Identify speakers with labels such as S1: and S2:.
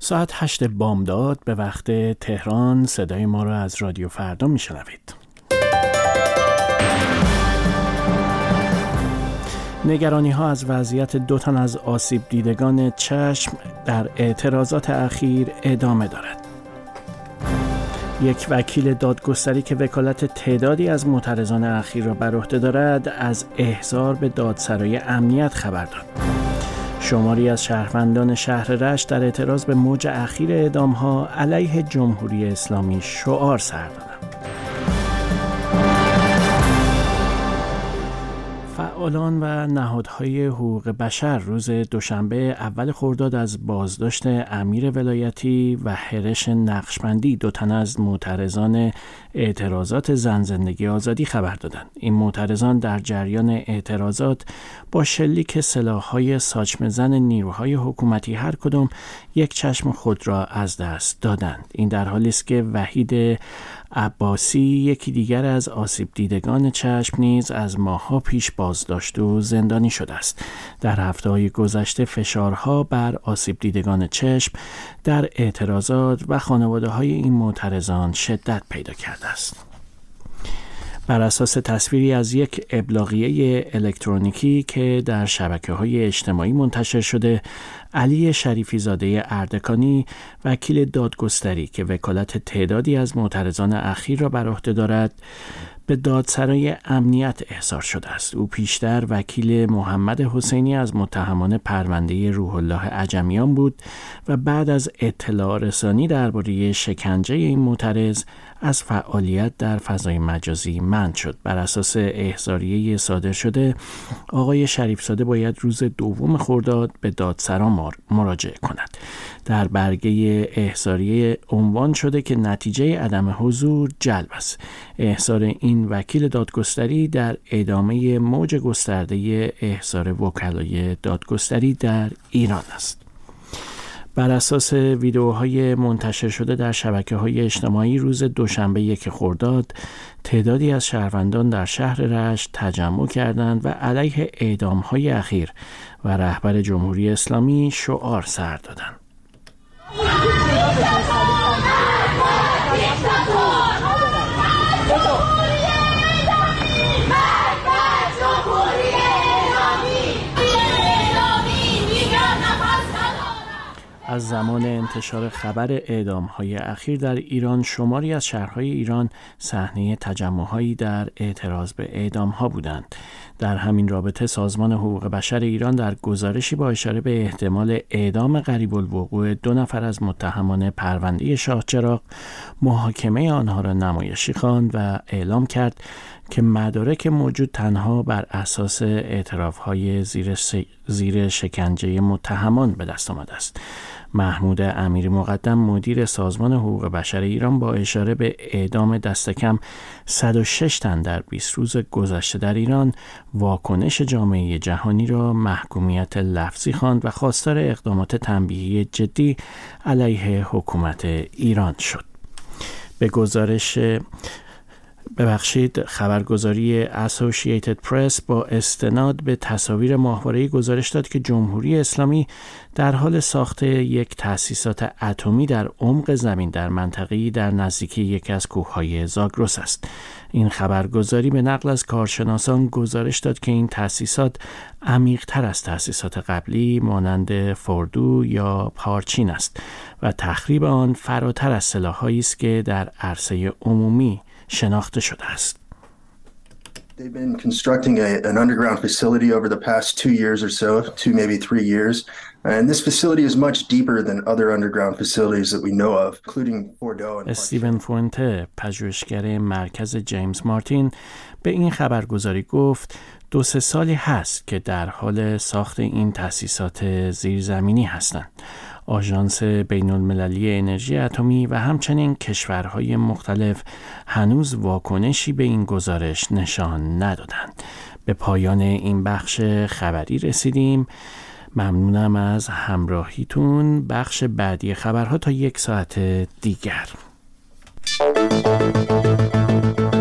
S1: ساعت 8 بامداد به وقت تهران صدای ما را از رادیو فردا میشنوید. نگرانی ها از وضعیت 2 تن از آسیب دیدگان چشم در اعتراضات اخیر ادامه دارد. یک وکیل دادگستری که وکالت تعدادی از معترضان اخیر را بر عهده دارد از احضار به دادسرای امنیت خبر داد. شماری از شهروندان شهر رشت در اعتراض به موج اخیر اعدام‌ها علیه جمهوری اسلامی شعار سر دادند. فعالان و نهادهای حقوق بشر روز دوشنبه اول خرداد از بازداشت امیر ولایتی و هرش نقشبندی 2 تن از معترضان اعتراضات زن زندگی آزادی خبر دادند. این معترضان در جریان اعتراضات با شلیک سلاح‌های ساچمه‌زن نیروهای حکومتی هر کدام یک چشم خود را از دست دادند. این در حالی است که وحید عباسی یکی دیگر از آسیب دیدگان چشم نیز از ماه‌ها پیش بازداشت و زندانی شده است. در هفته‌های گذشته فشارها بر آسیب دیدگان چشم در اعتراضات و خانواده‌های این معترضان شدت پیدا کرده است. بر اساس تصویری از یک ابلاغیه الکترونیکی که در شبکه‌های اجتماعی منتشر شده، علی شریفی زاده اردکانی وکیل دادگستری که وکالت تعدادی از معترضان اخیر را بر عهده دارد به دادسرای امنیت احضار شده است. او پیشتر وکیل محمد حسینی از متهمان پرونده روح الله عجمیان بود و بعد از اطلاع رسانی درباره شکنجه این معترض از فعالیت در فضای مجازی منع شد. بر اساس احضاریه صادر شده، آقای شریف زاده باید روز 2 خرداد به دادسرا مراجعه کند. در برگه احضاریه عنوان شده که نتیجه عدم حضور جلب است. احضار این وکیل دادگستری در ادامه موج گسترده احضار وکلای دادگستری در ایران است. بر اساس ویدئوهای منتشر شده در شبکه‌های اجتماعی روز دوشنبه 1 خرداد تعدادی از شهروندان در شهر رشت تجمع کردند و علیه اعدام‌های اخیر و رهبر جمهوری اسلامی شعار سر دادند. از زمان انتشار خبر اعدام‌های اخیر در ایران، شماری از شهرهای ایران صحنه تجمع‌هایی در اعتراض به اعدام‌ها بودند. در همین رابطه سازمان حقوق بشر ایران در گزارشی با اشاره به احتمال اعدام قریب الوقوع 2 نفر از متهمان پرونده شاهچراغ محاکمه آنها را نمایشی خواند و اعلام کرد که مدارک موجود تنها بر اساس اعتراف‌های زیر شکنجه متهمان به دست آمده است. محمود امیری مقدم مدیر سازمان حقوق بشر ایران با اشاره به اعدام دست کم 106 تن در 20 روز گذشته در ایران واکنش جامعه جهانی را محکومیت لفظی خواند و خواستار اقدامات تنبیهی جدی علیه حکومت ایران شد. خبرگزاری اسوسییتد پرس با استناد به تصاویر ماهواره‌ای گزارش داد که جمهوری اسلامی در حال ساخت یک تأسیسات اتمی در عمق زمین در منطقه‌ای در نزدیکی یکی از کوههای زاگرس است. این خبرگزاری به نقل از کارشناسان گزارش داد که این تأسیسات عمیق‌تر از تأسیسات قبلی مانند فوردو یا پارچین است و تخریب آن فراتر از سلاح‌هایی است که در عرصه عمومی شناخته شده است.
S2: They've been constructing an underground facility over the past 2 years or so, 2 maybe 3 years. And this facility is much deeper than other underground facilities that we know of, including Bordeaux and
S1: استیون فونته، پژوهشگر مرکز جیمز مارتین، به این خبرگزاری گفت 2-3 سالی هست که در حال ساخت این تأسیسات زیرزمینی هستند. آژانس بین‌المللی انرژی اتمی و همچنین کشورهای مختلف هنوز واکنشی به این گزارش نشان ندادند. به پایان این بخش خبری رسیدیم. ممنونم از همراهیتون. بخش بعدی خبرها تا 1 ساعت دیگر.